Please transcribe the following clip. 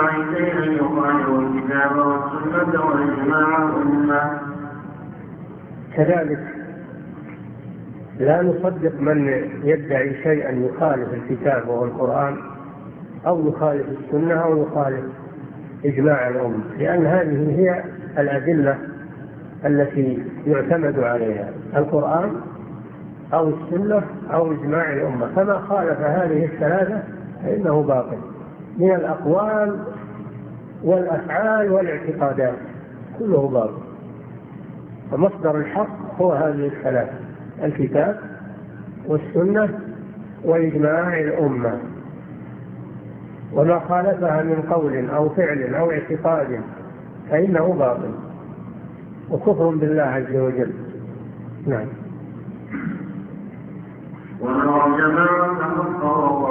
يدعي شيئا يخالف الكتاب والسنة وإجماع الأمة. كذلك لا نصدق من يدعي شيئا يخالف الكتاب والقرآن أو يخالف السنة أو يخالف إجماع الأمة، لأن هذه هي الأدلة التي يعتمد عليها، القرآن أو السنة أو إجماع الأمة. فما خالف هذه الثلاثة فإنه باطل من الأقوال والأفعال والاعتقادات، كله باطل. فمصدر الحق هو هذه الثلاثة: الكتاب والسنة وإجماع الأمة. وما خالفها من قول أو فعل أو اعتقاد فإنه باطل وكفر بالله عز وجل. نعم. ولو جماعة